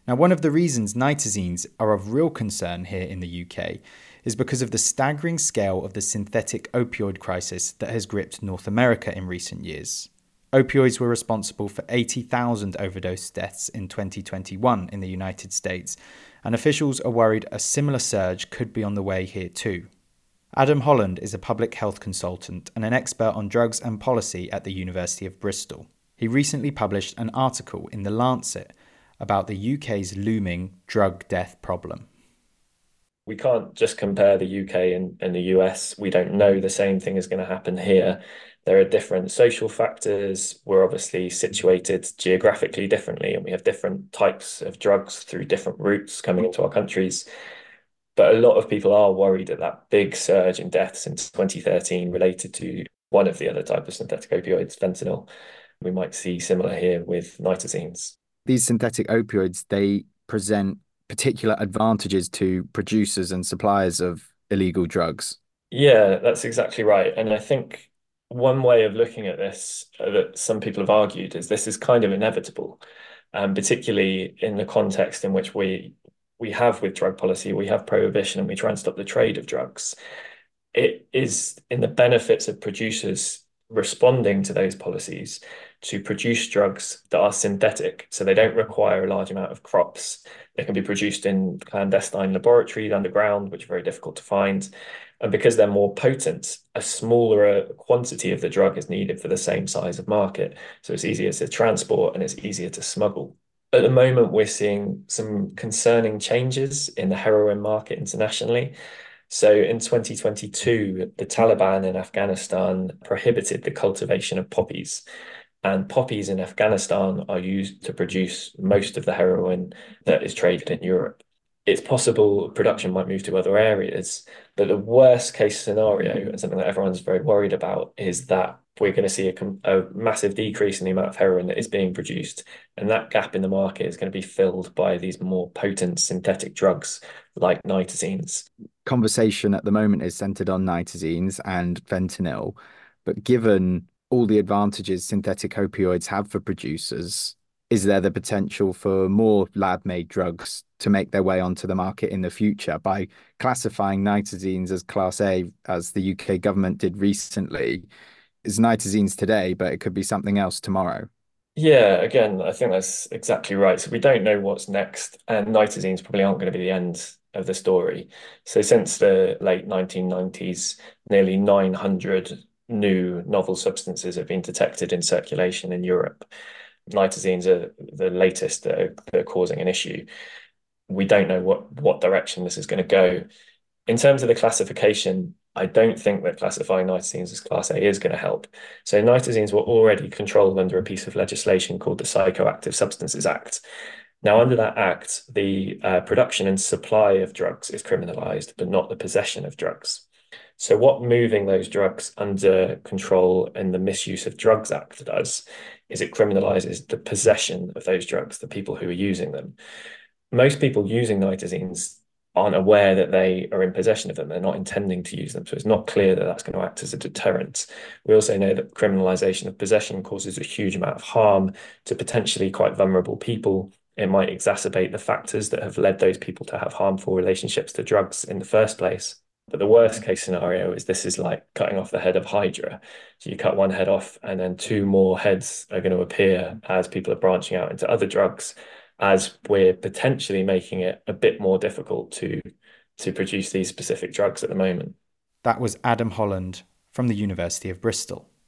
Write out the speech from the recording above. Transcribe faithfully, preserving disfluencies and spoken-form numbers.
Now, one of the reasons nitazenes are of real concern here in the U K is because of the staggering scale of the synthetic opioid crisis that has gripped North America in recent years. Opioids were responsible for eighty thousand overdose deaths in twenty twenty-one in the United States, and officials are worried a similar surge could be on the way here too. Adam Holland is a public health consultant and an expert on drugs and policy at the University of Bristol. He recently published an article in The Lancet about the U K's looming drug death problem. We can't just compare the U K and, and the U S. We don't know the same thing is going to happen here. There are different social factors. We're obviously situated geographically differently, and we have different types of drugs through different routes coming into our countries. But a lot of people are worried at that big surge in deaths in twenty thirteen related to one of the other type of synthetic opioids, fentanyl. We might see similar here with nitazenes. These synthetic opioids, they present particular advantages to producers and suppliers of illegal drugs. Yeah, that's exactly right. And I think one way of looking at this uh, that some people have argued is this is kind of inevitable, um, particularly in the context in which we we have with drug policy, we have prohibition and we try and stop the trade of drugs. It is in the benefits of producers responding to those policies to produce drugs that are synthetic, so they don't require a large amount of crops. They can be produced in clandestine laboratories underground, which are very difficult to find. And because they're more potent, a smaller quantity of the drug is needed for the same size of market. So it's easier to transport and it's easier to smuggle. At the moment, we're seeing some concerning changes in the heroin market internationally. So in twenty twenty-two, the Taliban in Afghanistan prohibited the cultivation of poppies. And poppies in Afghanistan are used to produce most of the heroin that is traded in Europe. It's possible production might move to other areas, but the worst case scenario, and something that everyone's very worried about, is that we're going to see a, a massive decrease in the amount of heroin that is being produced. And that gap in the market is going to be filled by these more potent synthetic drugs like nitazenes. Conversation at the moment is centered on nitazenes and fentanyl, but given all the advantages synthetic opioids have for producers, is there the potential for more lab-made drugs to make their way onto the market in the future? By classifying nitazenes as Class A, as the U K government did recently, is nitazenes today, but it could be something else tomorrow. Yeah, again, I think that's exactly right. So we don't know what's next, and nitazenes probably aren't going to be the end of the story. So since the late nineteen nineties, nearly nine hundred new novel substances have been detected in circulation in Europe. Nitazenes are the latest that are, that are causing an issue. We don't know what what direction this is going to go. In terms of the classification, I don't think that classifying nitazenes as Class A is going to help. So nitazenes were already controlled under a piece of legislation called the Psychoactive Substances Act. Now, under that act, the uh, production and supply of drugs is criminalized, but not the possession of drugs. So what moving those drugs under control in the Misuse of Drugs Act does is it criminalizes the possession of those drugs, the people who are using them. Most people using nitazenes aren't aware that they are in possession of them. They're not intending to use them. So it's not clear that that's going to act as a deterrent. We also know that criminalization of possession causes a huge amount of harm to potentially quite vulnerable people. It might exacerbate the factors that have led those people to have harmful relationships to drugs in the first place. But the worst case scenario is this is like cutting off the head of Hydra. So you cut one head off, and then two more heads are going to appear as people are branching out into other drugs, as we're potentially making it a bit more difficult to to produce these specific drugs at the moment. That was Adam Holland from the University of Bristol.